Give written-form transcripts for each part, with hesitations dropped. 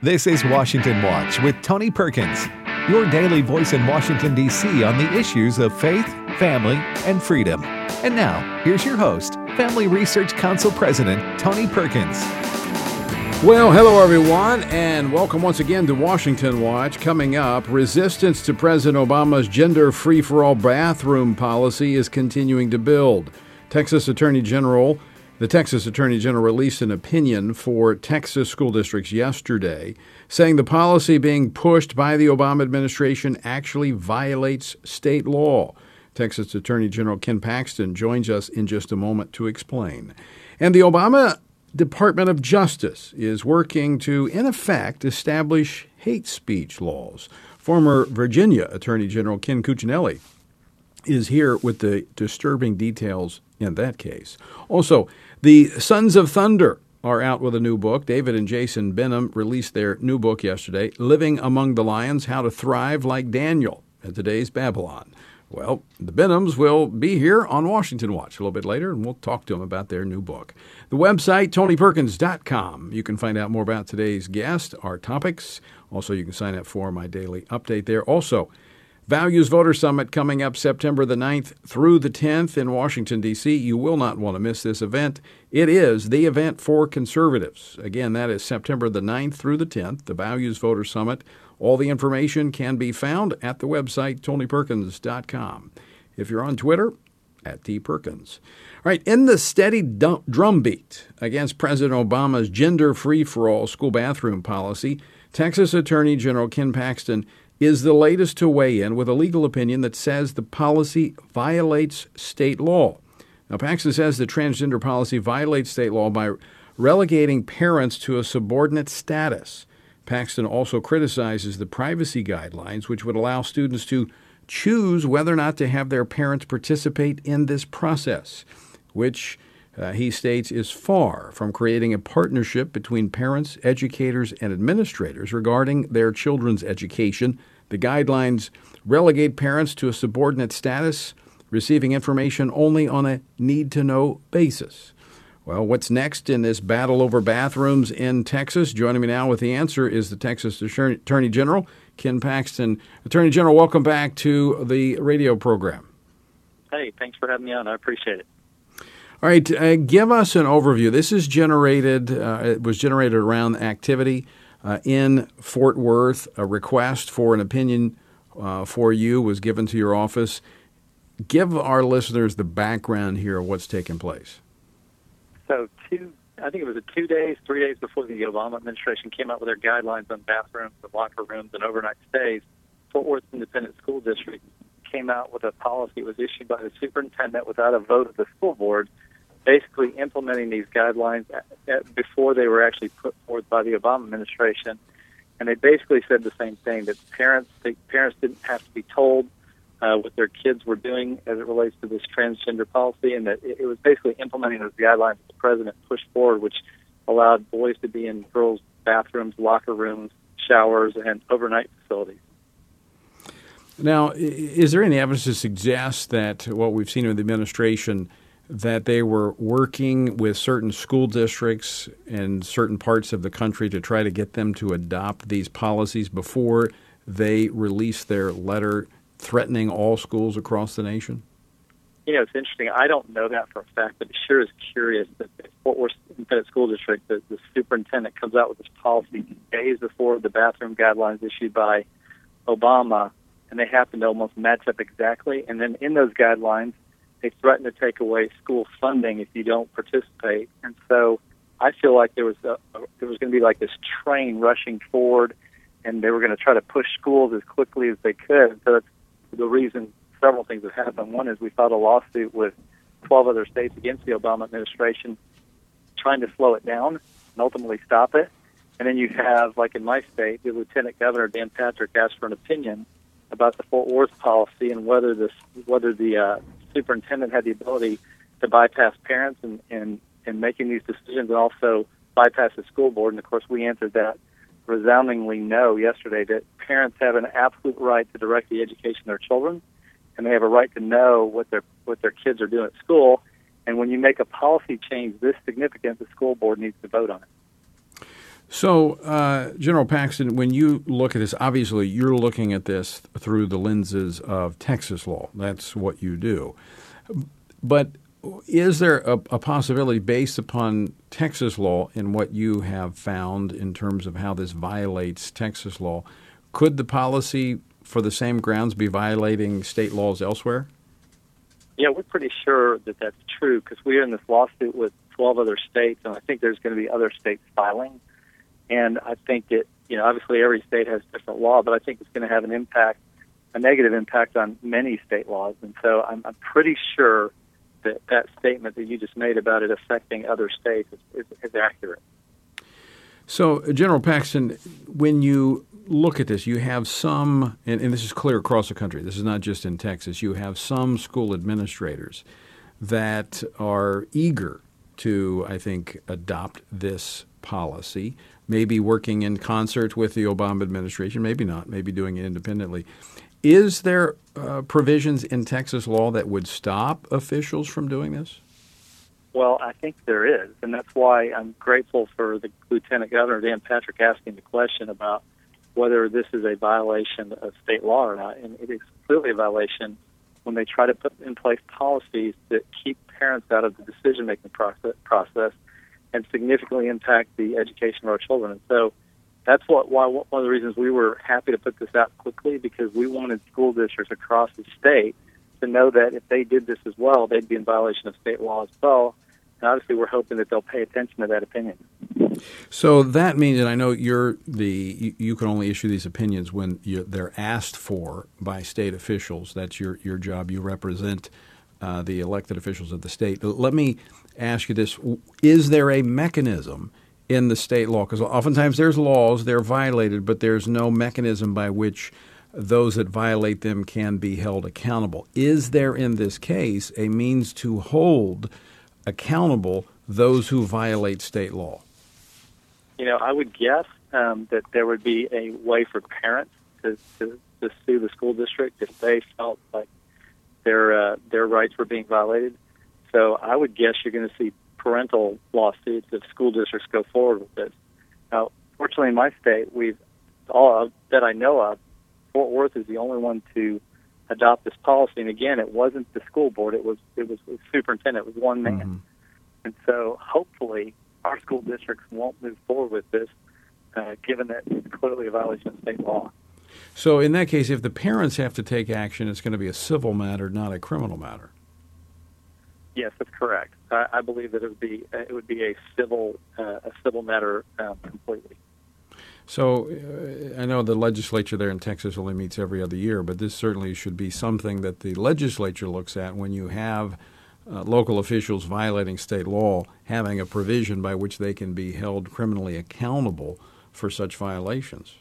This is Washington Watch with Tony Perkins, your daily voice in Washington, D.C. on the issues of faith, family, and freedom. And now, here's your host, Family Research Council President Tony Perkins. Well, hello everyone, and welcome once again to Washington Watch. Coming up, resistance to President Obama's gender free-for-all bathroom policy is continuing to build. The Texas Attorney General released an opinion for Texas school districts yesterday, saying the policy being pushed by the Obama administration actually violates state law. Texas Attorney General Ken Paxton joins us in just a moment to explain. And the Obama Department of Justice is working to, in effect, establish hate speech laws. Former Virginia Attorney General Ken Cuccinelli is here with the disturbing details in that case. Also, the Sons of Thunder are out with a new book. David and Jason Benham released their new book yesterday, Living Among the Lions, How to Thrive Like Daniel in Today's Babylon. Well, the Benhams will be here on Washington Watch a little bit later, and we'll talk to them about their new book. The website, TonyPerkins.com. You can find out more about today's guest, our topics. Also, you can sign up for my daily update there. Also, Values Voter Summit coming up September the 9th through the 10th in Washington, D.C. You will not want to miss this event. It is the event for conservatives. Again, that is September the 9th through the 10th, the Values Voter Summit. All the information can be found at the website, TonyPerkins.com. If you're on Twitter, at @TPerkins. All right, in the steady drumbeat against President Obama's gender free-for-all school bathroom policy, Texas Attorney General Ken Paxton is the latest to weigh in with a legal opinion that says the policy violates state law. Now, Paxton says the transgender policy violates state law by relegating parents to a subordinate status. Paxton also criticizes the privacy guidelines, which would allow students to choose whether or not to have their parents participate in this process, which he states is far from creating a partnership between parents, educators, and administrators regarding their children's education. The guidelines relegate parents to a subordinate status, receiving information only on a need-to-know basis. Well, what's next in this battle over bathrooms in Texas? Joining me now with the answer is the Texas Attorney General, Ken Paxton. Attorney General, welcome back to the radio program. Hey, thanks for having me on. I appreciate it. All right, give us an overview. This is it was generated around activity in Fort Worth. A request for an opinion for you was given to your office. Give our listeners the background here of what's taken place. So I think it was 3 days before the Obama administration came out with their guidelines on bathrooms and locker rooms and overnight stays, Fort Worth Independent School District came out with a policy. It was issued by the superintendent without a vote of the school board, basically implementing these guidelines before they were actually put forth by the Obama administration. And they basically said the same thing, that parents didn't have to be told what their kids were doing as it relates to this transgender policy, and that it was basically implementing those guidelines that the president pushed forward, which allowed boys to be in girls' bathrooms, locker rooms, showers, and overnight facilities. Now, is there any evidence to suggest that what we've seen in the administration, that they were working with certain school districts in certain parts of the country to try to get them to adopt these policies before they released their letter threatening all schools across the nation? You know, it's interesting. I don't know that for a fact, but it sure is curious that the Fort Worth Independent School District, the superintendent comes out with this policy days before the bathroom guidelines issued by Obama, and they happen to almost match up exactly. And then in those guidelines, they threaten to take away school funding if you don't participate. And so I feel like there was going to be like this train rushing forward, and they were going to try to push schools as quickly as they could. And so that's the reason several things have happened. One is we filed a lawsuit with 12 other states against the Obama administration trying to slow it down and ultimately stop it. And then you have, like in my state, the Lieutenant Governor, Dan Patrick, asked for an opinion about the Fort Worth policy and whether the superintendent had the ability to bypass parents in making these decisions and also bypass the school board. And, of course, we answered that resoundingly no yesterday, that parents have an absolute right to direct the education of their children, and they have a right to know what their kids are doing at school. And when you make a policy change this significant, the school board needs to vote on it. So, General Paxton, when you look at this, obviously you're looking at this through the lenses of Texas law. That's what you do. But is there a possibility based upon Texas law and what you have found in terms of how this violates Texas law? Could the policy for the same grounds be violating state laws elsewhere? Yeah, we're pretty sure that that's true because we are in this lawsuit with 12 other states, and I think there's going to be other states filing. And I think that, obviously every state has different law, but I think it's going to have a negative impact on many state laws. And so I'm pretty sure that statement that you just made about it affecting other states is accurate. So, General Paxton, when you look at this, you have some, and this is clear across the country, this is not just in Texas, you have some school administrators that are eager to, I think, adopt this policy, maybe working in concert with the Obama administration, maybe not, maybe doing it independently. Is there provisions in Texas law that would stop officials from doing this? Well, I think there is, and that's why I'm grateful for the Lieutenant Governor, Dan Patrick, asking the question about whether this is a violation of state law or not. And it is clearly a violation when they try to put in place policies that keep parents out of the decision-making process and significantly impact the education of our children. And so that's why one of the reasons we were happy to put this out quickly, because we wanted school districts across the state to know that if they did this as well, they'd be in violation of state law as well. And obviously, we're hoping that they'll pay attention to that opinion. So that means that I know you can only issue these opinions when they're asked for by state officials. That's your job. You represent the elected officials of the state. Let me ask you this. Is there a mechanism in the state law? Because oftentimes there's laws, they're violated, but there's no mechanism by which those that violate them can be held accountable. Is there in this case a means to hold accountable those who violate state law? I would guess that there would be a way for parents to sue the school district if they felt like their rights were being violated. So I would guess you're going to see parental lawsuits if school districts go forward with this. Now, fortunately, in my state, that I know of, Fort Worth is the only one to adopt this policy. And again, it wasn't the school board; it was the superintendent. It was one man. Mm-hmm. And so, hopefully, our school districts won't move forward with this, given that it's clearly a violation of state law. So, in that case, if the parents have to take action, it's going to be a civil matter, not a criminal matter. Yes, that's correct. I believe that it would be a civil matter completely. So I know the legislature there in Texas only meets every other year, but this certainly should be something that the legislature looks at when you have local officials violating state law, having a provision by which they can be held criminally accountable for such violations.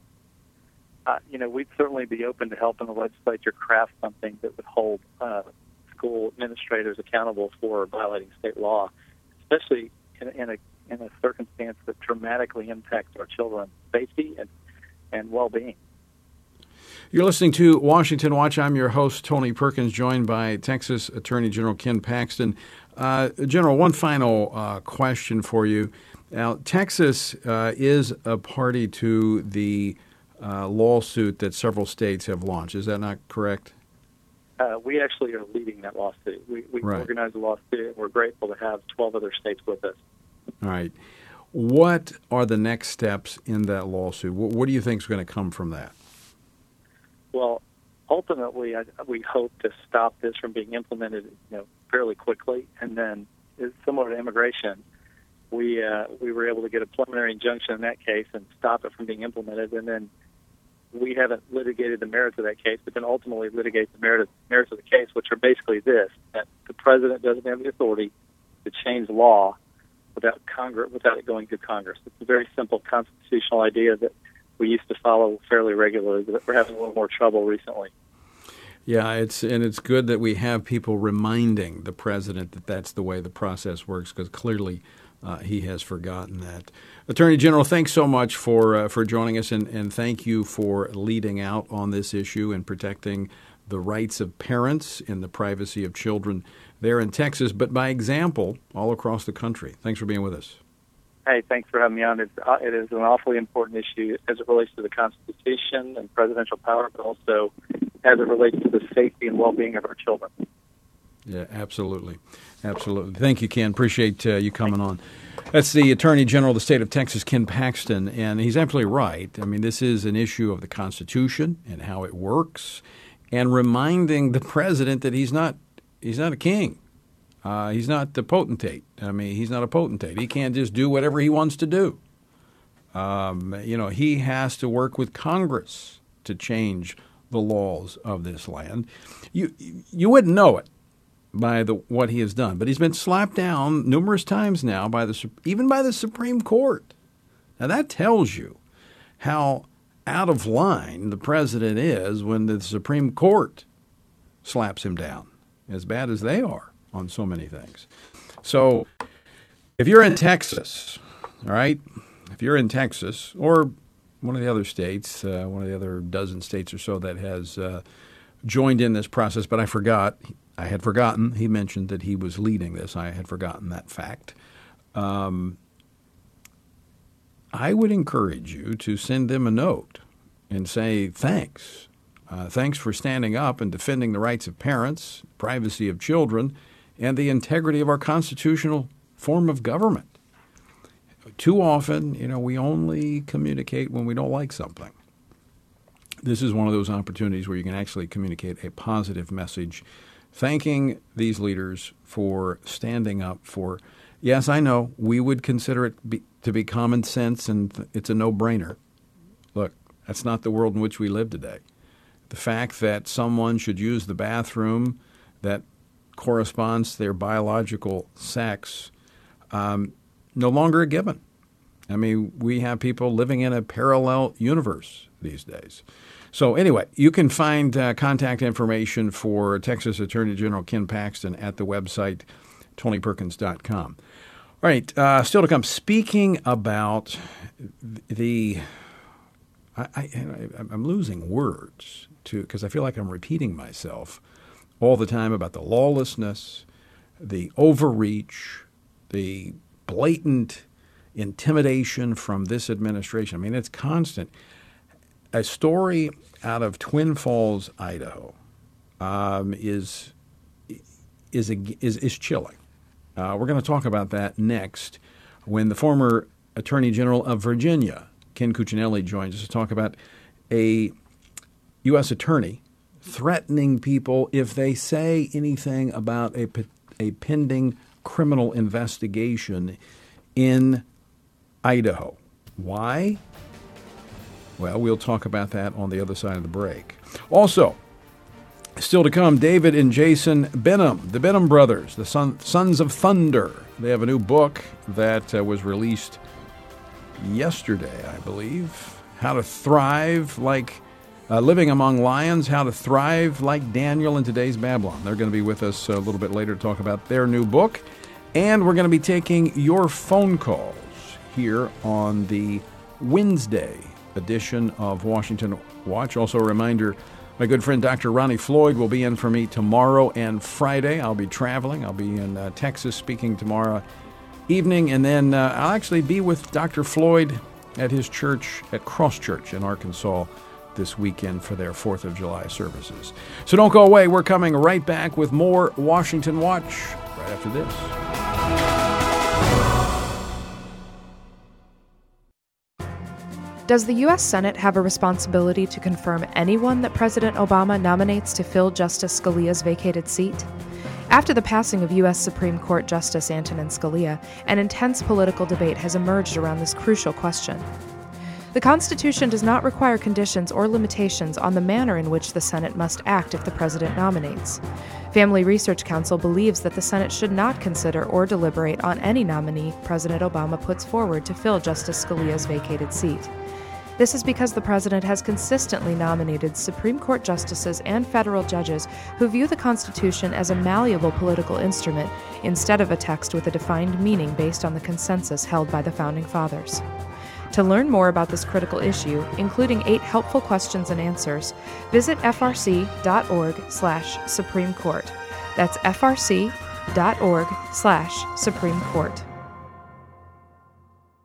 We'd certainly be open to helping the legislature craft something that would hold school administrators accountable for violating state law, especially in a circumstance that dramatically impacts our children's safety and well-being. You're listening to Washington Watch. I'm your host, Tony Perkins, joined by Texas Attorney General Ken Paxton. General, one final question for you. Now, Texas is a party to the lawsuit that several states have launched. Is that not correct? We actually are leading that lawsuit. We right. organized the lawsuit, and we're grateful to have 12 other states with us. All right. What are the next steps in that lawsuit? What do you think is going to come from that? Well, ultimately, we hope to stop this from being implemented, fairly quickly. And then, similar to immigration, we were able to get a preliminary injunction in that case and stop it from being implemented. And then we haven't litigated the merits of that case, but then ultimately litigate the merits of the case, which are basically this: that the president doesn't have the authority to change law without it going through Congress. It's a very simple constitutional idea that we used to follow fairly regularly, but we're having a little more trouble recently. Yeah, it's good that we have people reminding the president that that's the way the process works, because clearly he has forgotten that. Attorney General, thanks so much for joining us, and thank you for leading out on this issue and protecting the rights of parents and the privacy of children there in Texas, but by example all across the country. Thanks for being with us. Hey, thanks for having me on. It is an awfully important issue as it relates to the Constitution and presidential power, but also as it relates to the safety and well-being of our children. Yeah, absolutely. Absolutely. Thank you, Ken. Appreciate you coming on. That's the Attorney General of the state of Texas, Ken Paxton, and he's absolutely right. I mean, this is an issue of the Constitution and how it works, and reminding the president that he's not a king. He's not the potentate. I mean, he's not a potentate. He can't just do whatever he wants to do. He has to work with Congress to change the laws of this land. You wouldn't know it by what he has done, but he's been slapped down numerous times now even by the Supreme Court. Now that tells you how out of line the president is when the Supreme Court slaps him down, as bad as they are on so many things. So if you're in Texas, all right, if you're in Texas or one of the other states, one of the other dozen states or so that has joined in this process, but I had forgotten. He mentioned that he was leading this. I had forgotten that fact. I would encourage you to send them a note and say thanks. Thanks for standing up and defending the rights of parents, privacy of children, and the integrity of our constitutional form of government. Too often, we only communicate when we don't like something. This is one of those opportunities where you can actually communicate a positive message, thanking these leaders for standing up for, yes, I know, we would consider it to be common sense and it's a no-brainer. Look, that's not the world in which we live today. The fact that someone should use the bathroom that corresponds to their biological sex, no longer a given. I mean, we have people living in a parallel universe these days. So anyway, you can find contact information for Texas Attorney General Ken Paxton at the website TonyPerkins.com. All right, still to come. Speaking about I'm losing words because I feel like I'm repeating myself all the time about the lawlessness, the overreach, the blatant intimidation from this administration. I mean, it's constant. A story out of Twin Falls, Idaho, is chilling. We're going to talk about that next when the former Attorney General of Virginia, Ken Cuccinelli, joins us to talk about a U.S. attorney threatening people if they say anything about a pending criminal investigation in Idaho. Why? Well, we'll talk about that on the other side of the break. Also, still to come, David and Jason Benham, the Benham brothers, the Sons of Thunder. They have a new book that was released yesterday, I believe. How to Thrive Like Living Among Lions, How to Thrive Like Daniel in Today's Babylon. They're going to be with us a little bit later to talk about their new book. And we're going to be taking your phone calls here on the Wednesday edition of Washington Watch. Also a reminder, my good friend Dr. Ronnie Floyd will be in for me tomorrow and Friday. I'll be traveling. I'll be in Texas speaking tomorrow evening, and then I'll actually be with Dr. Floyd at his church at Cross Church in Arkansas this weekend for their 4th of July services. So don't go away. We're coming right back with more Washington Watch right after this. Does the U.S. Senate have a responsibility to confirm anyone that President Obama nominates to fill Justice Scalia's vacated seat? After the passing of U.S. Supreme Court Justice Antonin Scalia, an intense political debate has emerged around this crucial question. The Constitution does not require conditions or limitations on the manner in which the Senate must act if the president nominates. Family Research Council believes that the Senate should not consider or deliberate on any nominee President Obama puts forward to fill Justice Scalia's vacated seat. This is because the president has consistently nominated Supreme Court justices and federal judges who view the Constitution as a malleable political instrument instead of a text with a defined meaning based on the consensus held by the Founding Fathers. To learn more about this critical issue, including 8 helpful questions and answers, visit frc.org/Supreme Court. That's frc.org/Supreme Court.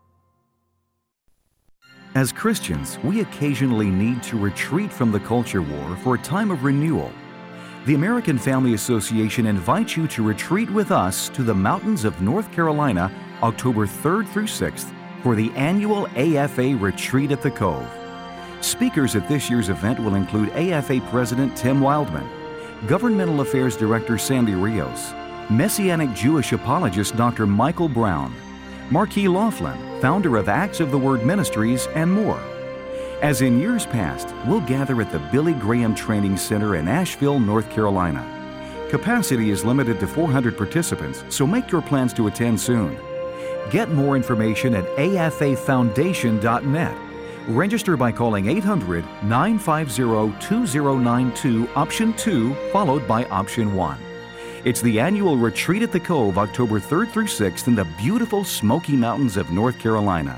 As Christians, we occasionally need to retreat from the culture war for a time of renewal. The American Family Association invites you to retreat with us to the mountains of North Carolina, October 3rd through 6th, for the annual AFA Retreat at the Cove. Speakers at this year's event will include AFA President Tim Wildman, Governmental Affairs Director Sandy Rios, Messianic Jewish apologist Dr. Michael Brown, Marquis Laughlin, founder of Acts of the Word Ministries, and more. As in years past, we'll gather at the Billy Graham Training Center in Asheville, North Carolina. Capacity is limited to 400 participants, so make your plans to attend soon. Get more information at afafoundation.net. Register by calling 800-950-2092, option 2, followed by option 1. It's the annual Retreat at the Cove, October 3rd through 6th in the beautiful Smoky Mountains of North Carolina.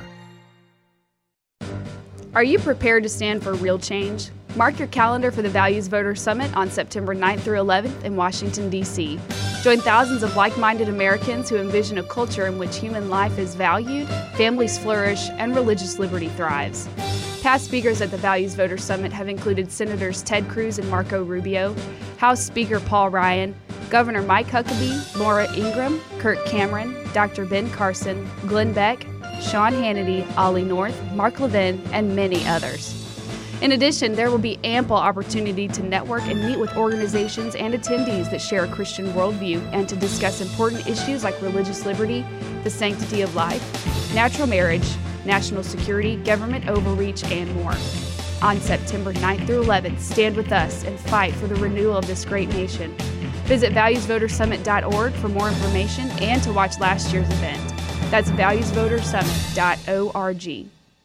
Are you prepared to stand for real change? Mark your calendar for the Values Voters Summit on September 9th through 11th in Washington, D.C. Join thousands of like-minded Americans who envision a culture in which human life is valued, families flourish, and religious liberty thrives. Past speakers at the Values Voters Summit have included Senators Ted Cruz and Marco Rubio, House Speaker Paul Ryan, Governor Mike Huckabee, Laura Ingraham, Kirk Cameron, Dr. Ben Carson, Glenn Beck, Sean Hannity, Ollie North, Mark Levin, and many others. In addition, there will be ample opportunity to network and meet with organizations and attendees that share a Christian worldview and to discuss important issues like religious liberty, the sanctity of life, natural marriage, national security, government overreach, and more. On September 9th through 11th, stand with us and fight for the renewal of this great nation. Visit valuesvotersummit.org for more information and to watch last year's event. That's valuesvotersummit.org.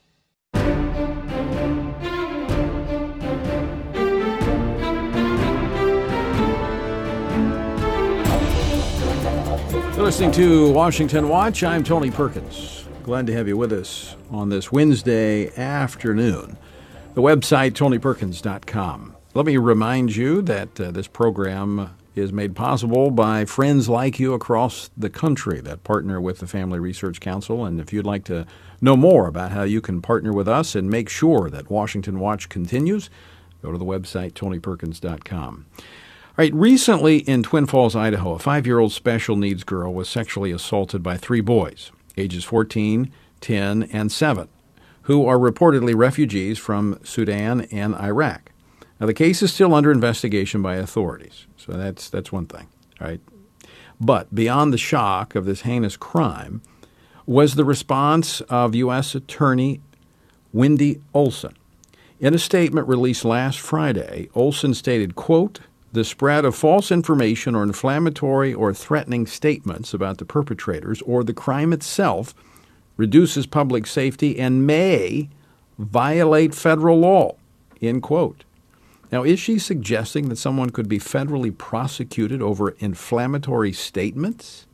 You're listening to Washington Watch. I'm Tony Perkins. Glad to have you with us on this Wednesday afternoon. The website, tonyperkins.com. Let me remind you that this program is made possible by friends like you across the country that partner with the Family Research Council. And if you'd like to know more about how you can partner with us and make sure that Washington Watch continues, go to the website, tonyperkins.com. All right, recently in Twin Falls, Idaho, a 5-year-old special needs girl was sexually assaulted by 3 boys, ages 14, 10, and 7, who are reportedly refugees from Sudan and Iraq. Now, the case is still under investigation by authorities, so that's one thing, all right? But beyond the shock of this heinous crime was the response of U.S. Attorney Wendy Olson. In a statement released last Friday, Olson stated, quote, "The spread of false information or inflammatory or threatening statements about the perpetrators or the crime itself reduces public safety and may violate federal law," end quote. Now, is she suggesting that someone could be federally prosecuted over inflammatory statements?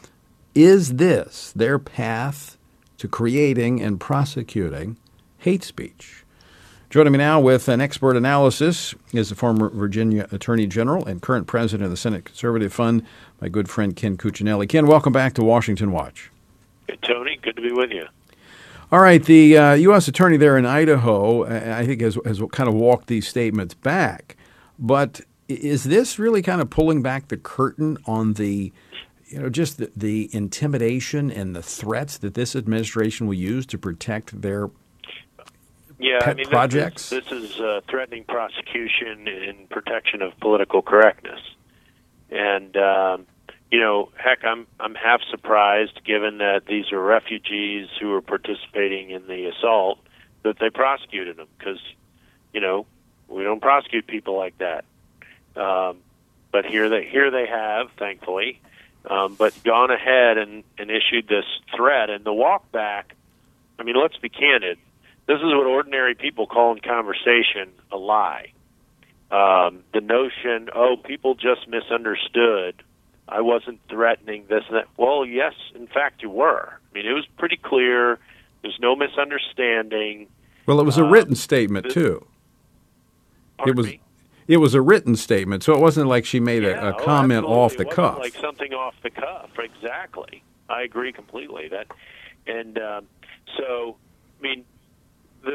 Is this their path to creating and prosecuting hate speech? Joining me now with an expert analysis is the former Virginia Attorney General and current president of the Senate Conservative Fund, my good friend Ken Cuccinelli. Ken, welcome back to Washington Watch. Hey, Tony, good to be with you. All right, the U.S. Attorney there in Idaho, I think, has kind of walked these statements back. But is this really kind of pulling back the curtain on the, just the intimidation and the threats that this administration will use to protect their pet projects? This is threatening prosecution in protection of political correctness. And, heck, I'm half surprised, given that these are refugees who are participating in the assault, that they prosecuted them, because, we don't prosecute people like that. But here they have, thankfully, but gone ahead and issued this threat. And the walk back, let's be candid, this is what ordinary people call in conversation a lie. The notion, people just misunderstood. I wasn't threatening this and that. Well, yes, in fact, you were. It was pretty clear. There's no misunderstanding. Well, it was a written statement, too. It was a written statement, so it wasn't like she made a comment off the cuff. It wasn't like something off the cuff. Exactly. I agree completely.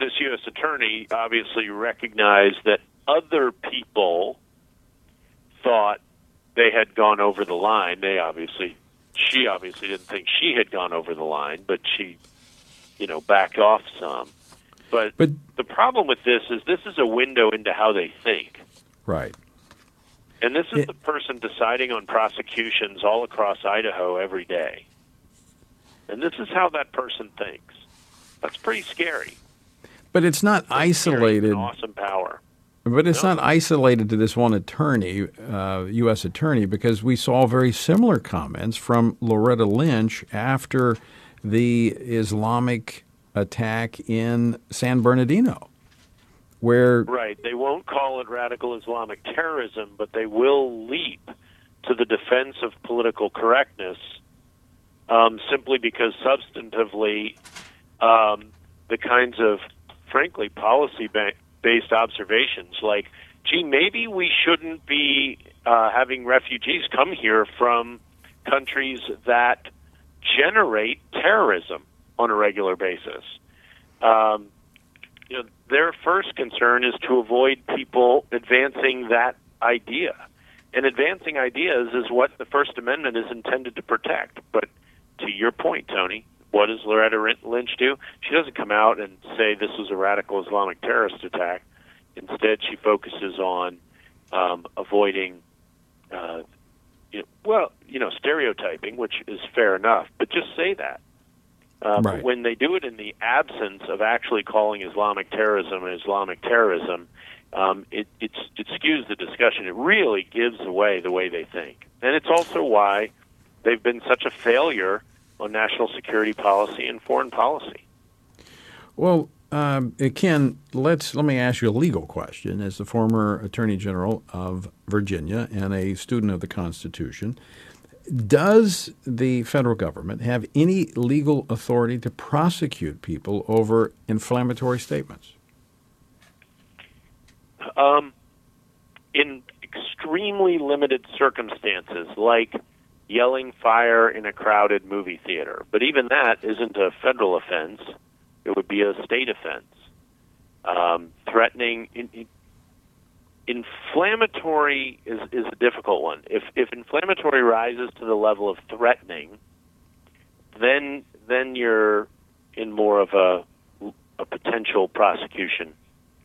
this U.S. attorney obviously recognized that other people thought they had gone over the line. She obviously didn't think she had gone over the line, but she, backed off some. But the problem with this is a window into how they think. Right. And this is the person deciding on prosecutions all across Idaho every day. And this is how that person thinks. That's pretty scary. But it's not isolated. An awesome power. But it's not isolated to this one attorney, U.S. attorney, because we saw very similar comments from Loretta Lynch after the Islamic attack in San Bernardino, where... Right. They won't call it radical Islamic terrorism, but they will leap to the defense of political correctness simply because substantively the kinds of, frankly, policy-based observations like, gee, maybe we shouldn't be having refugees come here from countries that generate terrorism on a regular basis. Their first concern is to avoid people advancing that idea. And advancing ideas is what the First Amendment is intended to protect. But to your point, Tony, what does Loretta Lynch do? She doesn't come out and say this was a radical Islamic terrorist attack. Instead, she focuses on avoiding, stereotyping, which is fair enough. But just say that. Right. But when they do it in the absence of actually calling Islamic terrorism, it skews the discussion. It really gives away the way they think. And it's also why they've been such a failure on national security policy and foreign policy. Well, Ken, let me ask you a legal question. As the former Attorney General of Virginia and a student of the Constitution, does the federal government have any legal authority to prosecute people over inflammatory statements? In extremely limited circumstances, like yelling fire in a crowded movie theater. But even that isn't a federal offense. It would be a state offense. Threatening... Inflammatory is a difficult one. If inflammatory rises to the level of threatening, then you're in more of a potential prosecution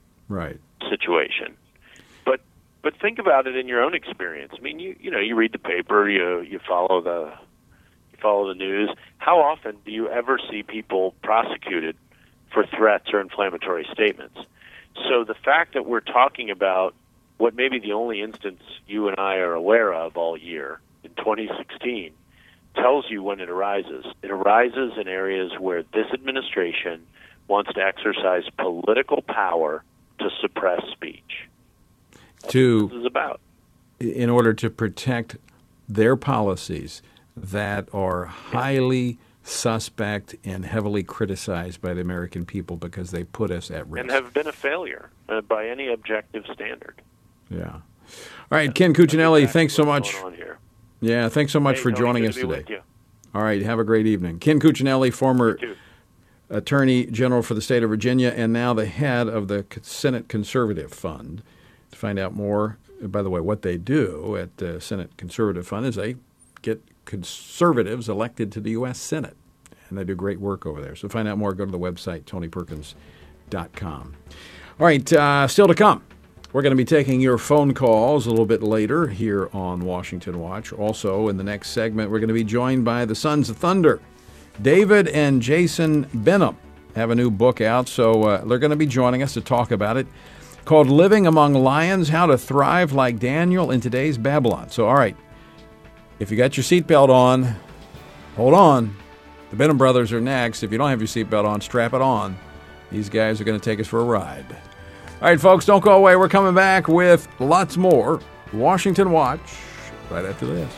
situation. But think about it in your own experience. I mean, you read the paper, you follow the news. How often do you ever see people prosecuted for threats or inflammatory statements? So the fact that we're talking about what may be the only instance you and I are aware of all year in 2016 tells you when it arises. It arises in areas where this administration wants to exercise political power to suppress speech. That's what this is about. In order to protect their policies that are highly suspect and heavily criticized by the American people because they put us at risk. And have been a failure by any objective standard. Yeah. All right, Ken Cuccinelli, thanks so much. Yeah, thanks so much for joining us today. All right, have a great evening. Ken Cuccinelli, former Attorney General for the state of Virginia and now the head of the Senate Conservative Fund. To find out more, by the way, what they do at the Senate Conservative Fund is they get conservatives elected to the U.S. Senate, and they do great work over there. So to find out more, go to the website, TonyPerkins.com. All right, still to come. We're going to be taking your phone calls a little bit later here on Washington Watch. Also, in the next segment, we're going to be joined by the Sons of Thunder. David and Jason Benham have a new book out, so they're going to be joining us to talk about it, called Living Among Lions, How to Thrive Like Daniel in Today's Babylon. So, all right, if you got your seatbelt on, hold on. The Benham brothers are next. If you don't have your seatbelt on, strap it on. These guys are going to take us for a ride. All right, folks, don't go away. We're coming back with lots more Washington Watch right after this.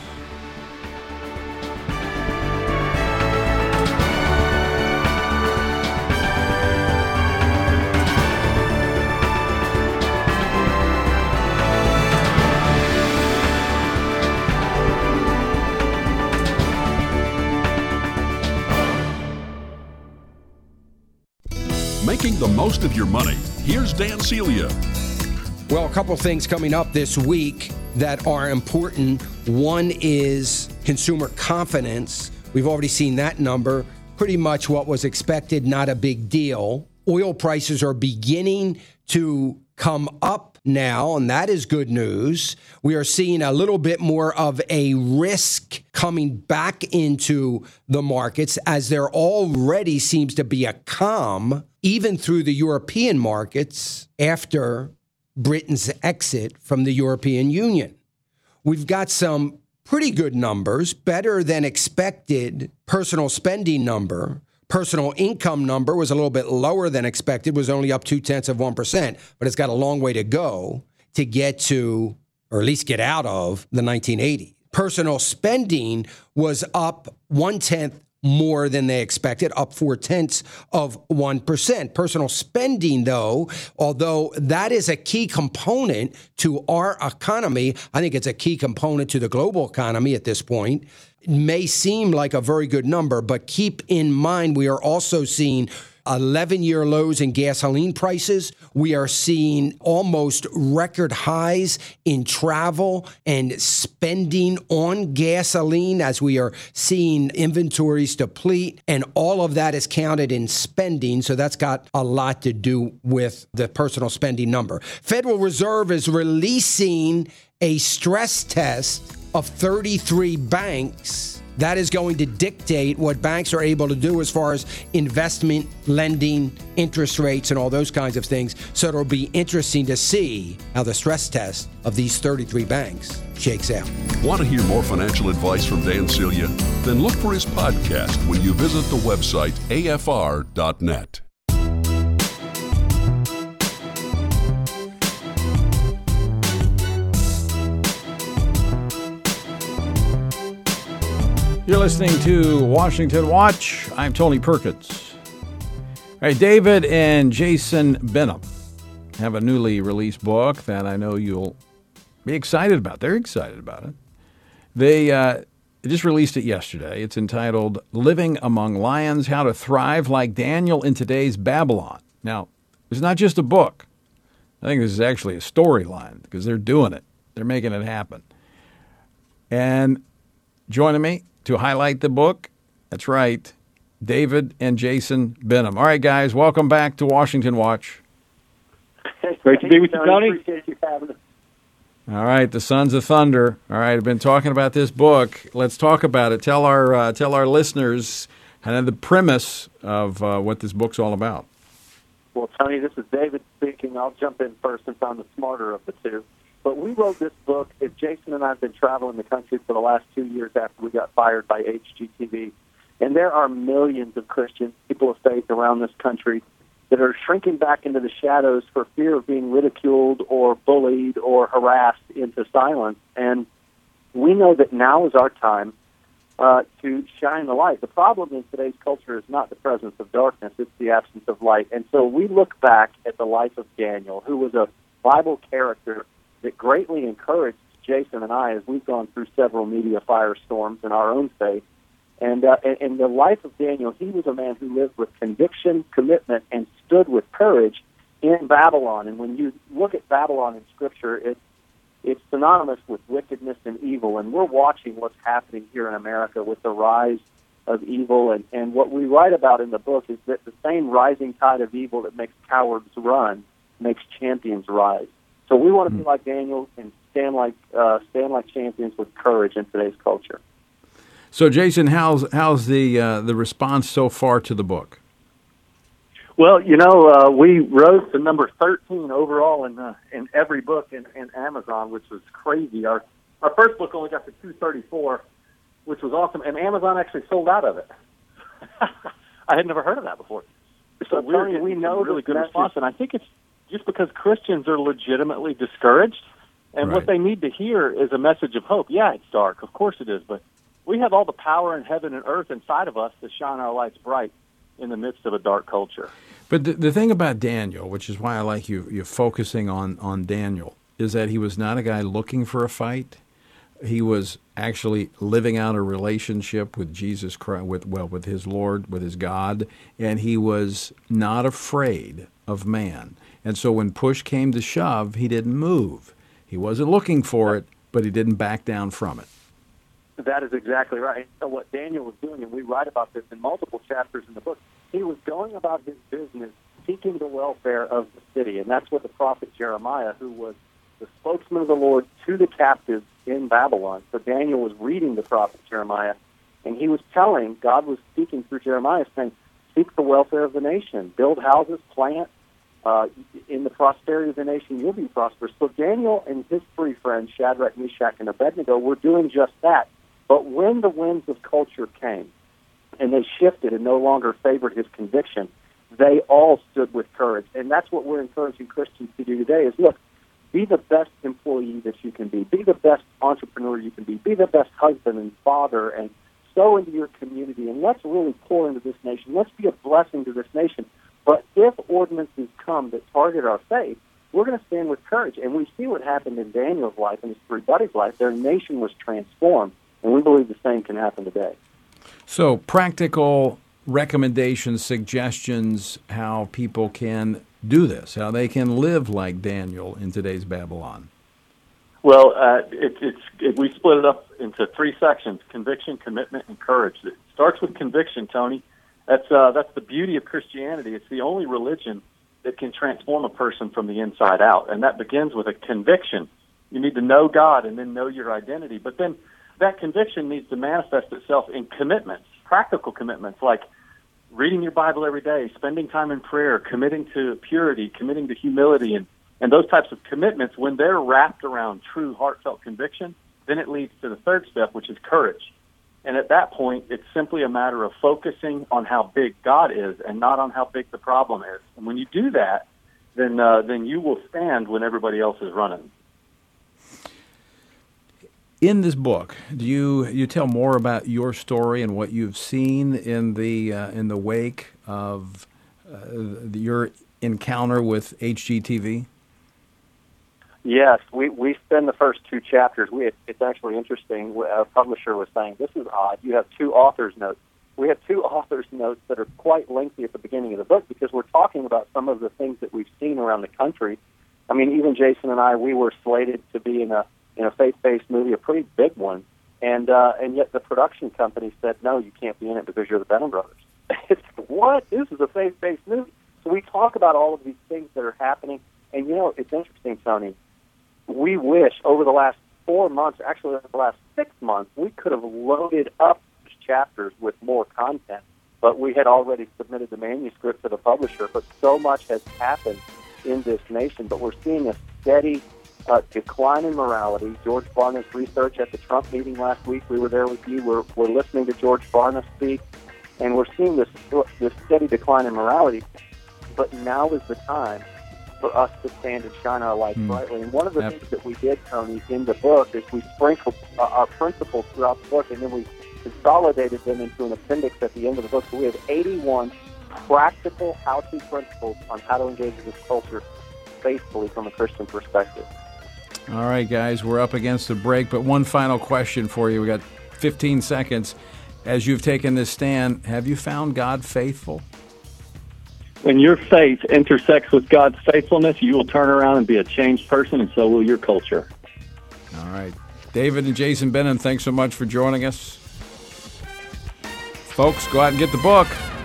Making the most of your money. Here's Dan Celia. Well, a couple things coming up this week that are important. One is consumer confidence. We've already seen that number. Pretty much what was expected, not a big deal. Oil prices are beginning to come up now, and that is good news. We are seeing a little bit more of a risk coming back into the markets, as there already seems to be a calm, even through the European markets, after Britain's exit from the European Union. We've got some pretty good numbers, better than expected personal spending number. Personal income number was a little bit lower than expected, was only up 0.2%, but it's got a long way to go to get to, or at least get out of, the 1980s. Personal spending was up 0.1% more than they expected, up 0.4%. Personal spending, though, although that is a key component to our economy, I think it's a key component to the global economy at this point. It may seem like a very good number, but keep in mind we are also seeing 11-year lows in gasoline prices. We are seeing almost record highs in travel and spending on gasoline as we are seeing inventories deplete. And all of that is counted in spending. So that's got a lot to do with the personal spending number. Federal Reserve is releasing a stress test of 33 banks. That is going to dictate what banks are able to do as far as investment, lending, interest rates, and all those kinds of things. So it'll be interesting to see how the stress test of these 33 banks shakes out. Want to hear more financial advice from Dan Celia? Then look for his podcast when you visit the website afr.net. You're listening to Washington Watch. I'm Tony Perkins. All right, David and Jason Benham have a newly released book that I know you'll be excited about. They're excited about it. They just released it yesterday. It's entitled Living Among Lions, How to Thrive Like Daniel in Today's Babylon. Now, it's not just a book. I think this is actually a storyline because they're doing it. They're making it happen. And joining me to highlight the book, that's right, David and Jason Benham. All right, guys, welcome back to Washington Watch. Great to be with you, Tony. Appreciate you having us. All right, the Sons of Thunder. All right, I've been talking about this book. Let's talk about it. Tell our listeners kind of the premise of what this book's all about. Well, Tony, this is David speaking. I'll jump in first since I'm the smarter of the two. But we wrote this book. Jason and I have been traveling the country for the last 2 years after we got fired by HGTV. And there are millions of Christians, people of faith around this country, that are shrinking back into the shadows for fear of being ridiculed or bullied or harassed into silence. And we know that now is our time to shine the light. The problem in today's culture is not the presence of darkness, it's the absence of light. And so we look back at the life of Daniel, who was a Bible character that greatly encouraged Jason and I as we've gone through several media firestorms in our own faith. And in the life of Daniel, he was a man who lived with conviction, commitment, and stood with courage in Babylon. And when you look at Babylon in Scripture, it's synonymous with wickedness and evil. And we're watching what's happening here in America with the rise of evil. And what we write about in the book is that the same rising tide of evil that makes cowards run makes champions rise. So we want to be like Daniel and stand like champions with courage in today's culture. So, Jason, how's the response so far to the book? Well, we rose to number 13 overall in every book in Amazon, which was crazy. Our first book only got to 234, which was awesome, and Amazon actually sold out of it. I had never heard of that before. So we know really good response, and I think it's just because Christians are legitimately discouraged, and what they need to hear is a message of hope. Yeah, it's dark. Of course it is, but we have all the power in heaven and earth inside of us to shine our lights bright in the midst of a dark culture. But the thing about Daniel, which is why I like you focusing on Daniel, is that he was not a guy looking for a fight. He was actually living out a relationship with Jesus Christ, with his Lord, with his God, and he was not afraid of man. And so when push came to shove, he didn't move. He wasn't looking for it, but he didn't back down from it. That is exactly right. So what Daniel was doing, and we write about this in multiple chapters in the book, he was going about his business seeking the welfare of the city. And that's what the prophet Jeremiah, who was the spokesman of the Lord to the captives in Babylon. So Daniel was reading the prophet Jeremiah, and he was telling, God was speaking through Jeremiah, saying, seek the welfare of the nation, build houses, plant. In the prosperity of the nation, you'll be prosperous. So Daniel and his three friends, Shadrach, Meshach, and Abednego, were doing just that. But when the winds of culture came, and they shifted and no longer favored his conviction, they all stood with courage. And that's what we're encouraging Christians to do today is, look, be the best employee that you can be the best entrepreneur you can be the best husband and father, and sow into your community, and let's really pour into this nation. Let's be a blessing to this nation. But if ordinances come that target our faith, we're going to stand with courage. And we see what happened in Daniel's life and his three buddies' life. Their nation was transformed, and we believe the same can happen today. So practical recommendations, suggestions, how people can do this, how they can live like Daniel in today's Babylon. Well, we split it up into three sections: conviction, commitment, and courage. It starts with conviction, Tony. That's the beauty of Christianity. It's the only religion that can transform a person from the inside out, and that begins with a conviction. You need to know God and then know your identity. But then that conviction needs to manifest itself in commitments, practical commitments, like reading your Bible every day, spending time in prayer, committing to purity, committing to humility, and those types of commitments. When they're wrapped around true heartfelt conviction, then it leads to the third step, which is courage. And at that point, it's simply a matter of focusing on how big God is and not on how big the problem is. And when you do that, then you will stand when everybody else is running. In this book, do you tell more about your story and what you've seen in the wake of your encounter with HGTV? Yes, we spend the first two chapters. It's actually interesting. A publisher was saying, this is odd. You have two author's notes. We have two author's notes that are quite lengthy at the beginning of the book because we're talking about some of the things that we've seen around the country. I mean, even Jason and I, we were slated to be in a faith-based movie, a pretty big one, and yet the production company said, no, you can't be in it because you're the Benham brothers. It's what? This is a faith-based movie. So we talk about all of these things that are happening, and it's interesting, Tony. We wish over the last 4 months, actually over the last 6 months, we could have loaded up these chapters with more content, but we had already submitted the manuscript to the publisher. But so much has happened in this nation, but we're seeing a steady decline in morality. George Barna's research at the Trump meeting last week, we were there with you. We're listening to George Barna speak, and we're seeing this steady decline in morality. But now is the time for us to stand and shine our light brightly. And one of the things that we did, Tony, in the book is we sprinkled our principles throughout the book, and then we consolidated them into an appendix at the end of the book. So we have 81 practical how-to principles on how to engage in this culture faithfully from a Christian perspective. All right, guys, we're up against the break, but one final question for you. We got 15 seconds. As you've taken this stand, have you found God faithful? When your faith intersects with God's faithfulness, you will turn around and be a changed person, and so will your culture. All right. David and Jason Benham, thanks so much for joining us. Folks, go out and get the book.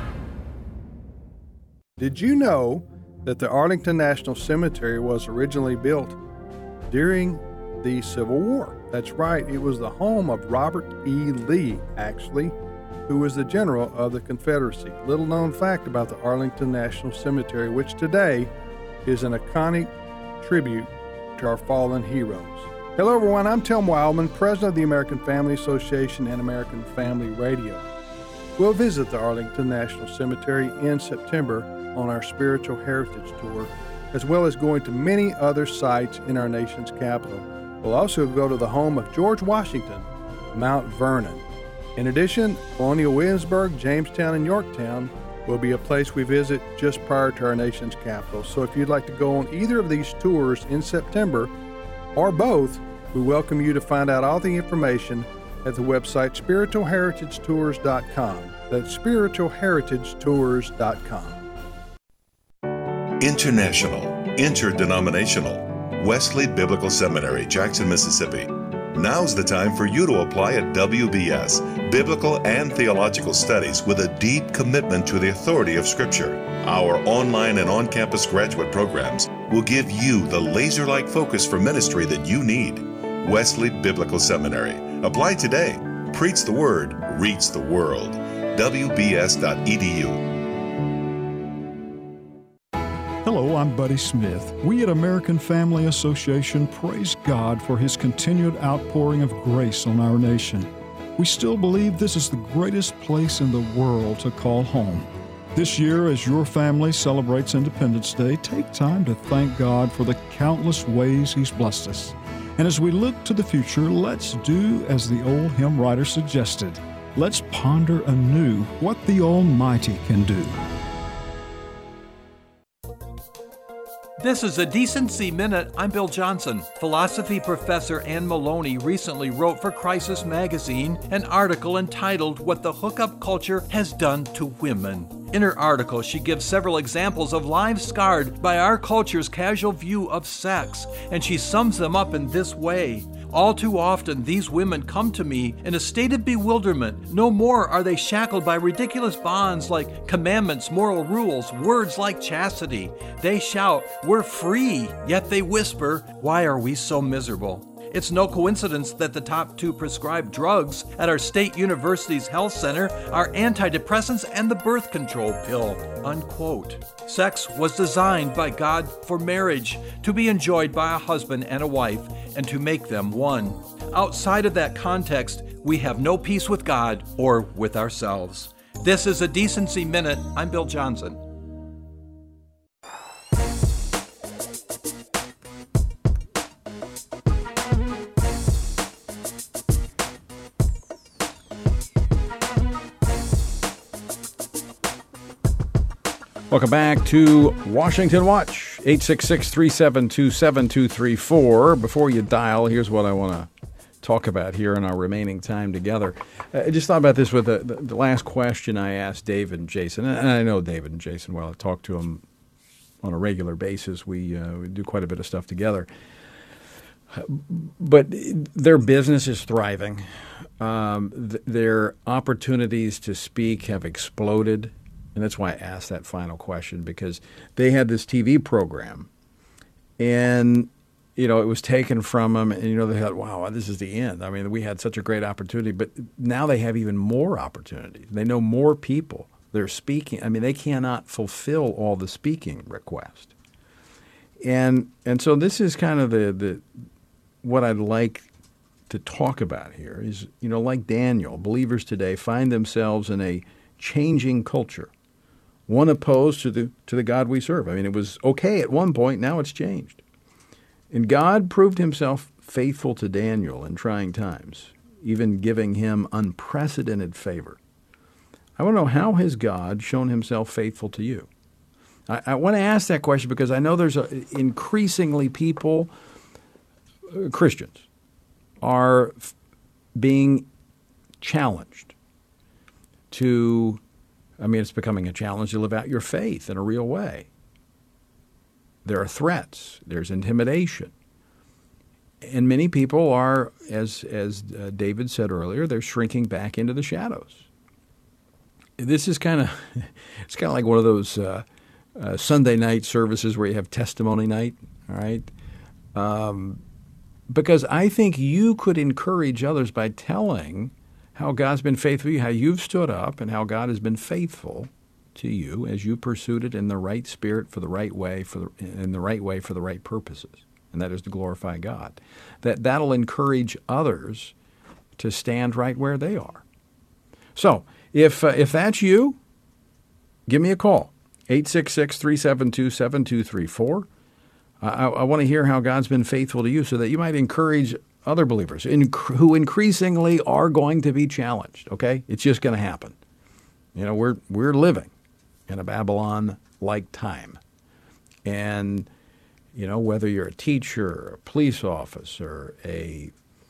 Did you know that the Arlington National Cemetery was originally built during the Civil War? That's right, it was the home of Robert E. Lee, actually, who was the general of the Confederacy. Little known fact about the Arlington National Cemetery, which today is an iconic tribute to our fallen heroes. Hello everyone, I'm Tim Wildman, president of the American Family Association and American Family Radio. We'll visit the Arlington National Cemetery in September on our Spiritual Heritage Tour, as well as going to many other sites in our nation's capital. We'll also go to the home of George Washington, Mount Vernon. In addition, Colonial Williamsburg, Jamestown, and Yorktown will be a place we visit just prior to our nation's capital. So if you'd like to go on either of these tours in September, or both, We welcome you to find out all the information at the website spiritualheritagetours.com. That's spiritualheritagetours.com. International, interdenominational, Wesley Biblical Seminary, Jackson, Mississippi. Now's the time for you to apply at WBS, Biblical and Theological Studies, with a deep commitment to the authority of Scripture. Our online and on-campus graduate programs will give you the laser-like focus for ministry that you need. Wesley Biblical Seminary. Apply today. Preach the Word, reach the world. WBS.edu. Hello, I'm Buddy Smith. We at American Family Association praise God for His continued outpouring of grace on our nation. We still believe this is the greatest place in the world to call home. This year, as your family celebrates Independence Day, take time to thank God for the countless ways He's blessed us. And as we look to the future, let's do as the old hymn writer suggested. Let's ponder anew what the Almighty can do. This is a Decency Minute. I'm Bill Johnson. Philosophy professor Anne Maloney recently wrote for Crisis Magazine an article entitled What the Hookup Culture Has Done to Women. In her article, she gives several examples of lives scarred by our culture's casual view of sex, and she sums them up in this way. All too often, these women come to me in a state of bewilderment. No more are they shackled by ridiculous bonds like commandments, moral rules, words like chastity. They shout, "We're free," yet they whisper, "Why are we so miserable?" It's no coincidence that the top 2 prescribed drugs at our state university's health center are antidepressants and the birth control pill, unquote. Sex was designed by God for marriage, to be enjoyed by a husband and a wife, and to make them one. Outside of that context, we have no peace with God or with ourselves. This is a Decency Minute. I'm Bill Johnson. Welcome back to Washington Watch, 866-372-7234. Before you dial, here's what I want to talk about here in our remaining time together. I just thought about this with the last question I asked David and Jason, and I know David and Jason well. I talk to them on a regular basis. We do quite a bit of stuff together. But their business is thriving. Their opportunities to speak have exploded. And that's why I asked that final question, because they had this TV program and, it was taken from them and, they thought, wow, this is the end. I mean, we had such a great opportunity, but now they have even more opportunities. They know more people. They're speaking. I mean, they cannot fulfill all the speaking requests. And so this is kind of the what I'd like to talk about here is, like Daniel, believers today find themselves in a changing culture. One opposed to the God we serve. I mean, it was okay at one point, now it's changed. And God proved himself faithful to Daniel in trying times, even giving him unprecedented favor. I want to know, how has God shown himself faithful to you? I want to ask that question because I know there's increasingly people, Christians, are being challenged to, it's becoming a challenge to live out your faith in a real way. There are threats. There's intimidation. And many people are, as David said earlier, they're shrinking back into the shadows. This is kind of like one of those Sunday night services where you have testimony night, all right? Because I think you could encourage others by telling how God's been faithful to you, how you've stood up, and how God has been faithful to you as you pursued it in the right spirit for the right way, in the right way for the right purposes, and that is to glorify God. That'll encourage others to stand right where they are. So if that's you, give me a call, 866-372-7234. I want to hear how God's been faithful to you so that you might encourage other believers who increasingly are going to be challenged, okay? It's just going to happen. We're living in a Babylon-like time. And You know, whether you're a teacher, a police officer, a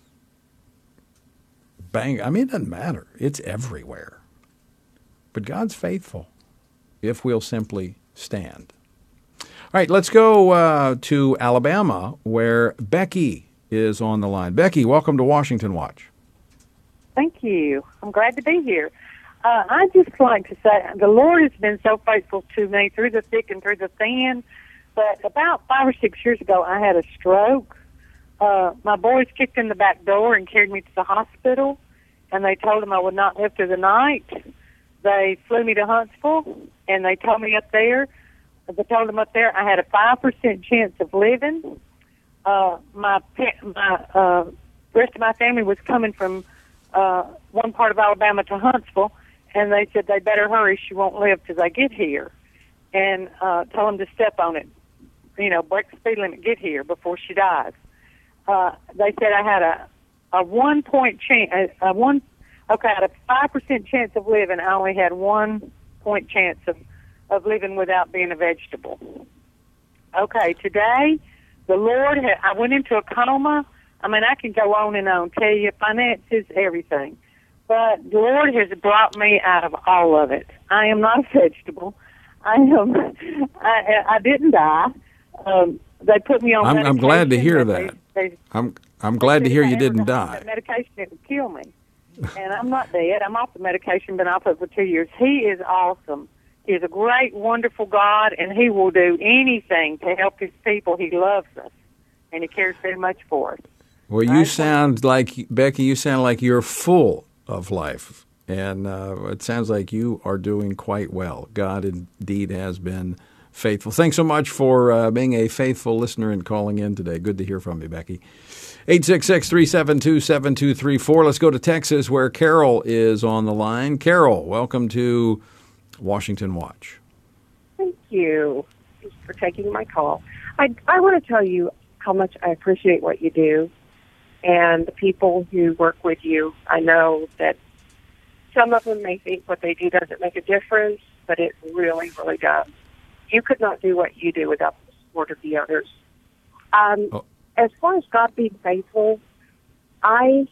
bank, I mean, it doesn't matter. It's everywhere. But God's faithful if we'll simply stand. All right, let's go to Alabama, where Becky is on the line. Becky, welcome to Washington Watch. Thank you. I'm glad to be here. I'd just like to say the Lord has been so faithful to me through the thick and through the thin. But about 5 or 6 years ago, I had a stroke. My boys kicked in the back door and carried me to the hospital, and they told them I would not live through the night. They flew me to Huntsville, and they told me up there, I had a 5% chance of living. My rest of my family was coming from one part of Alabama to Huntsville, and they said they better hurry. She won't live till they get here, and tell them to step on it. You know, break the speed limit, get here before she dies. They said I had a 1 point chance, out of 5% chance of living, I only had 1 point chance of living without being a vegetable. Okay, today, the Lord, I went into a coma. I mean, I can go on and on, tell you finances, everything. But the Lord has brought me out of all of it. I am not a vegetable. I didn't die. They put me on medication. I'm glad to hear that. I'm glad to hear you didn't die. Medication, it would kill me. And I'm not dead. I'm off the medication, been off it for 2 years. He is awesome. He is a great, wonderful God, and He will do anything to help His people. He loves us, and He cares very much for us. Well, you sound like, Becky, you're full of life, and it sounds like you are doing quite well. God indeed has been faithful. Thanks so much for being a faithful listener and calling in today. Good to hear from you, Becky. 866-372-7234. Let's go to Texas, where Carol is on the line. Carol, welcome to Washington Watch. Thank you for taking my call. I want to tell you how much I appreciate what you do and the people who work with you. I know that some of them may think what they do doesn't make a difference, but it really, really does. You could not do what you do without the support of the others. As far as God being faithful, I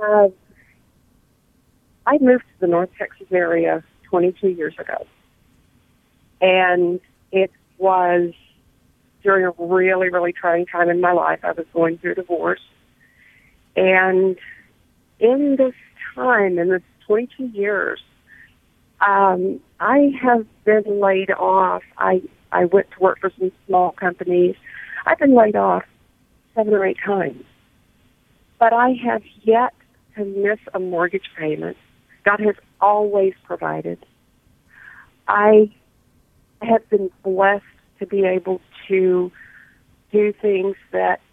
moved to the North Texas area 22 years ago. And it was during a really, really trying time in my life. I was going through divorce. And in this time, in this 22 years, I have been laid off. I went to work for some small companies. I've been laid off 7 or 8 times. But I have yet to miss a mortgage payment. God has always provided. I have been blessed to be able to do things that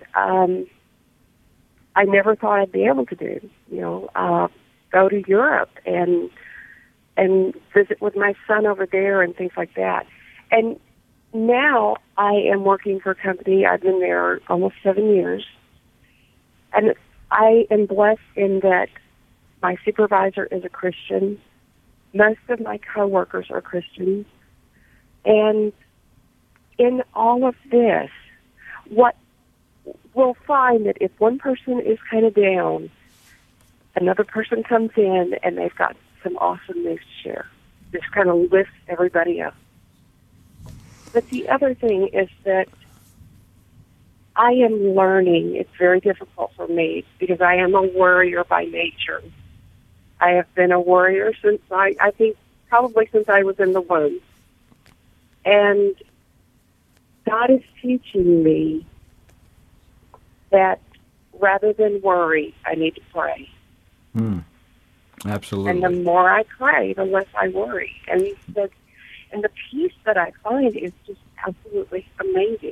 I never thought I'd be able to do. You know, go to Europe and visit with my son over there and things like that. And now I am working for a company. I've been there almost 7 years. And I am blessed in that my supervisor is a Christian. Most of my coworkers are Christians. And in all of this, what we'll find that if one person is kind of down, another person comes in and they've got some awesome news to share. This kind of lifts everybody up. But the other thing is that I am learning. It's very difficult for me because I am a worrier by nature. I have been a worrier since I think probably since I was in the womb. And God is teaching me that rather than worry, I need to pray. Absolutely. And the more I pray, the less I worry. And the peace that I find is just absolutely amazing.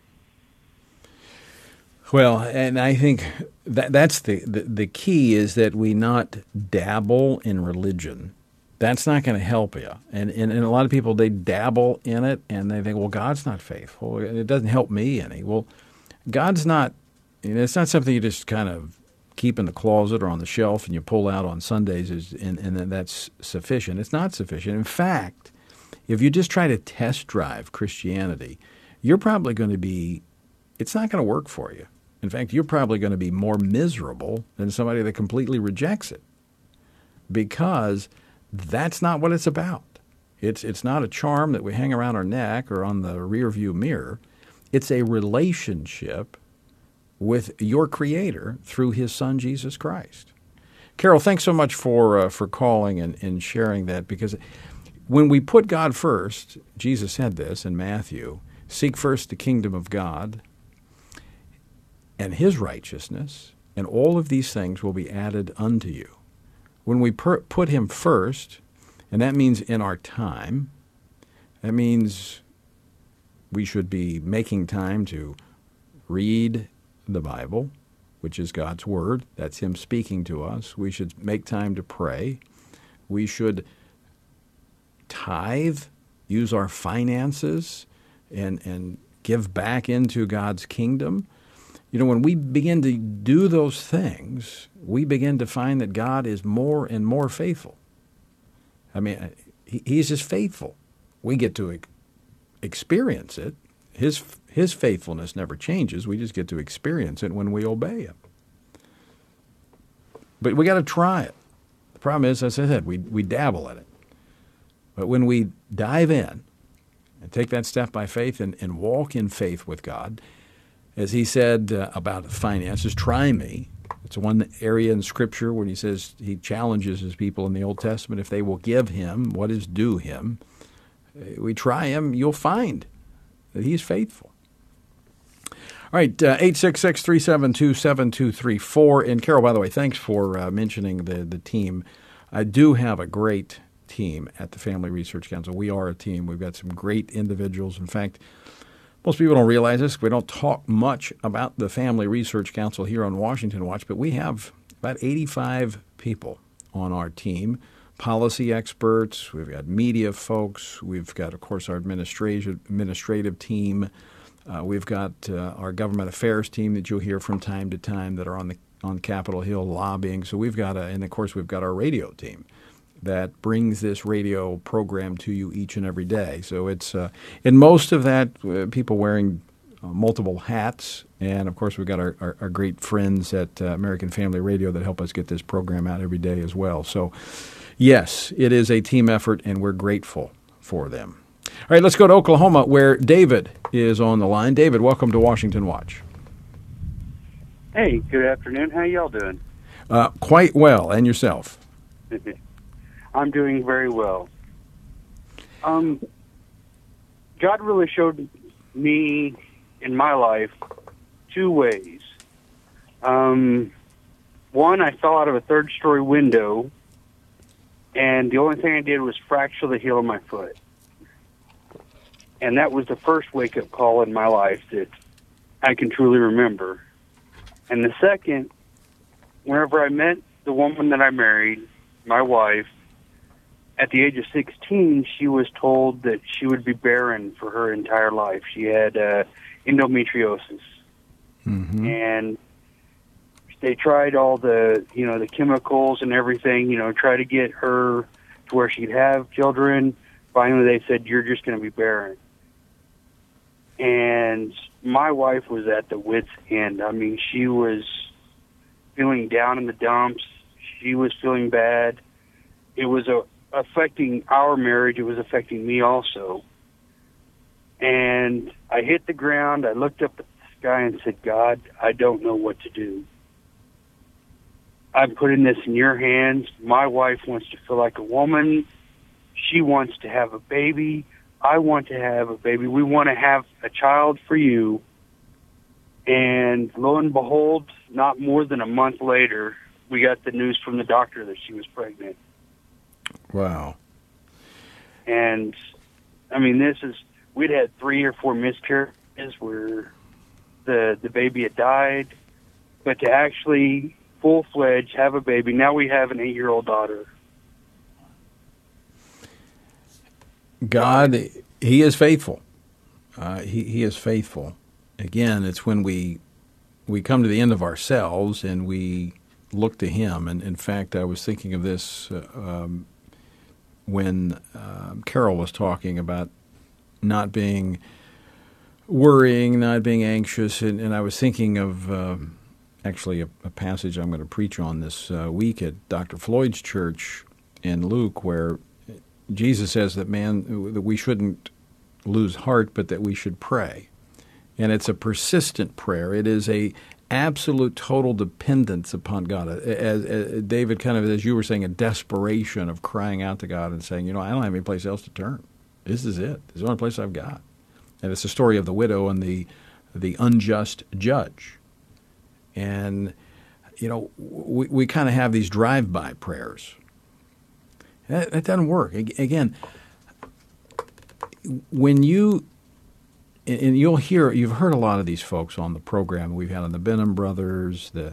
Well, and I think that's the key is that we not dabble in religion. That's not going to help you. And a lot of people, they dabble in it and they think, well, God's not faithful. It doesn't help me any. Well, God's not, it's not something you just kind of keep in the closet or on the shelf and you pull out on Sundays and then that's sufficient. It's not sufficient. In fact, if you just try to test drive Christianity, you're probably going to be it's not going to work for you. In fact, you're probably going to be more miserable than somebody that completely rejects it, because that's not what it's about. It's not a charm that we hang around our neck or on the rear view mirror. It's a relationship with your Creator through His Son, Jesus Christ. Carol, thanks so much for calling and sharing that, because when we put God first, Jesus said this in Matthew, seek first the kingdom of God and His righteousness, and all of these things will be added unto you. When we put Him first, and that means in our time, that means we should be making time to read the Bible, which is God's Word. That's Him speaking to us. We should make time to pray. We should tithe, use our finances, and give back into God's kingdom. You know, when we begin to do those things, we begin to find that God is more and more faithful. I mean, He's just faithful. We get to experience it. His faithfulness never changes. We just get to experience it when we obey Him. But we got to try it. The problem is, as I said, we dabble in it. But when we dive in and take that step by faith and walk in faith with God, as He said about finances, try me. It's one area in Scripture when He says He challenges His people in the Old Testament, if they will give Him what is due Him. We try Him, you'll find that He's faithful. All right, 866-372-7234. And Carol, by the way, thanks for mentioning the team. I do have a great team at the Family Research Council. We are a team. We've got some great individuals. In fact, most people don't realize this. We don't talk much about the Family Research Council here on Washington Watch, but we have about 85 people on our team. Policy experts, we've got media folks, we've got, of course, our administrative team. We've got our government affairs team that you'll hear from time to time that are on Capitol Hill lobbying. So we've got and of course we've got our radio team that brings this radio program to you each and every day. So it's in most of that people wearing multiple hats, and of course we've got our great friends at American Family Radio that help us get this program out every day as well. So yes, it is a team effort, and we're grateful for them. All right, let's go to Oklahoma, where David is on the line. David, welcome to Washington Watch. Hey, good afternoon. How y'all doing? Quite well, and yourself? I'm doing very well. God really showed me in my life two ways. One, I fell out of a third-story window, and the only thing I did was fracture the heel of my foot. And that was the first wake-up call in my life that I can truly remember. And the second, whenever I met the woman that I married, my wife, at the age of 16, she was told that she would be barren for her entire life. She had endometriosis. Mm-hmm. And they tried all the chemicals and everything, try to get her to where she could have children. Finally, they said, you're just going to be barren. And my wife was at the wit's end. I mean, she was feeling down in the dumps. She was feeling bad. It was affecting our marriage. It was affecting me also. And I hit the ground. I looked up at the sky and said, God, I don't know what to do. I'm putting this in your hands. My wife wants to feel like a woman. She wants to have a baby. I want to have a baby. We want to have a child for you. And lo and behold, not more than a month later, we got the news from the doctor that she was pregnant. Wow. And, I mean, we'd had 3 or 4 miscarriages where the baby had died. But to actually full-fledged have a baby, now we have an 8-year-old daughter. God, He is faithful. He is faithful. Again, it's when we come to the end of ourselves and we look to Him. And in fact, I was thinking of this when Carol was talking about not being worrying, not being anxious. And I was thinking of actually a passage I'm going to preach on this week at Dr. Floyd's church in Luke, where Jesus says that we shouldn't lose heart, but that we should pray. And it's a persistent prayer. It is a absolute total dependence upon God. As David, kind of, as you were saying, a desperation of crying out to God and saying, I don't have any place else to turn. This is it. This is the only place I've got. And it's the story of the widow and the unjust judge. And, we kind of have these drive-by prayers. That doesn't work. Again, when you've heard a lot of these folks on the program. We've had on the Benham brothers, the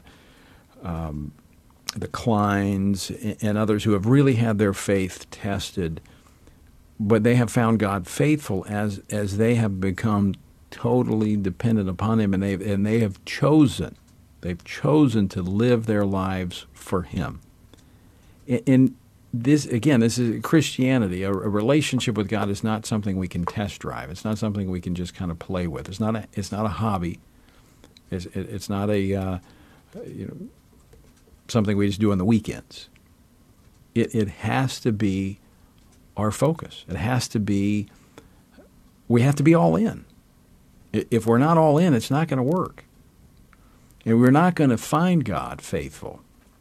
Kleins, and others who have really had their faith tested, but they have found God faithful as they have become totally dependent upon Him, and they have chosen to live their lives for Him. And this is Christianity. A relationship with God is not something we can test drive. It's not something we can just kind of play with. It's not a hobby. It's not a something we just do on the weekends. It has to be our focus. It has to be. We have to be all in. If we're not all in, it's not going to work, and we're not going to find God faithful.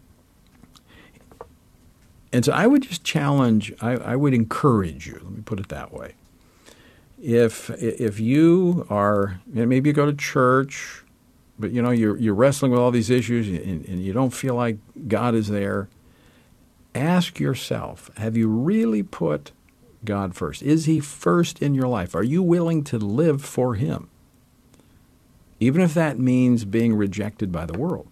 And so I would just challenge, I would encourage you, let me put it that way. If you are, maybe you go to church, but you're wrestling with all these issues and you don't feel like God is there, ask yourself, have you really put God first? Is He first in your life? Are you willing to live for Him? Even if that means being rejected by the world.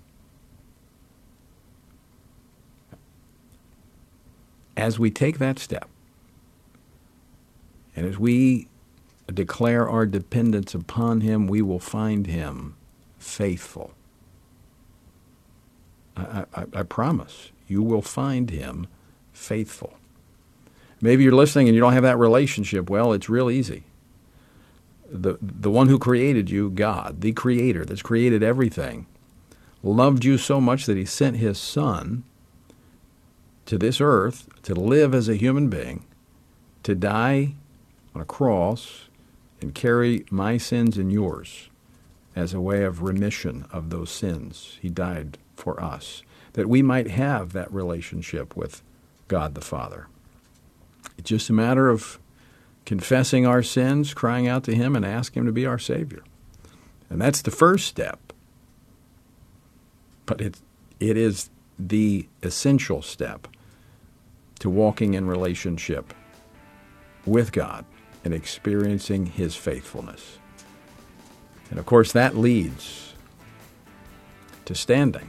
As we take that step, and as we declare our dependence upon Him, we will find Him faithful. I promise you will find Him faithful. Maybe you're listening and you don't have that relationship. Well, it's real easy. The one who created you, God, the Creator that's created everything, loved you so much that He sent His Son to this earth to live as a human being, to die on a cross and carry my sins and yours as a way of remission of those sins. He died for us, that we might have that relationship with God the Father. It's just a matter of confessing our sins, crying out to Him, and asking Him to be our Savior. And that's the first step. But it is the essential step to walking in relationship with God and experiencing His faithfulness. And of course, that leads to standing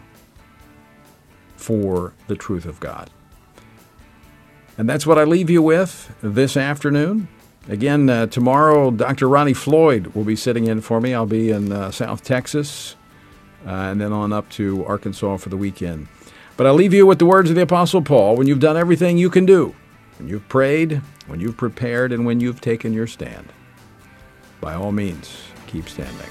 for the truth of God. And that's what I leave you with this afternoon. Again, tomorrow, Dr. Ronnie Floyd will be sitting in for me. I'll be in South Texas and then on up to Arkansas for the weekend. But I'll leave you with the words of the Apostle Paul. When you've done everything you can do, when you've prayed, when you've prepared, and when you've taken your stand, by all means, keep standing.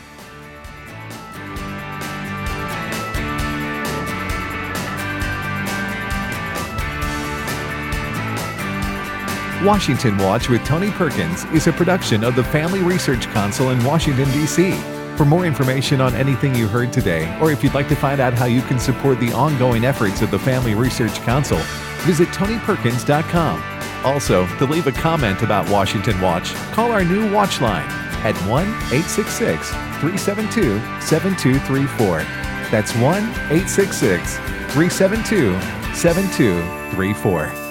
Washington Watch with Tony Perkins is a production of the Family Research Council in Washington, D.C. For more information on anything you heard today, or if you'd like to find out how you can support the ongoing efforts of the Family Research Council, visit TonyPerkins.com. Also, to leave a comment about Washington Watch, call our new Watch line at 1-866-372-7234. That's 1-866-372-7234.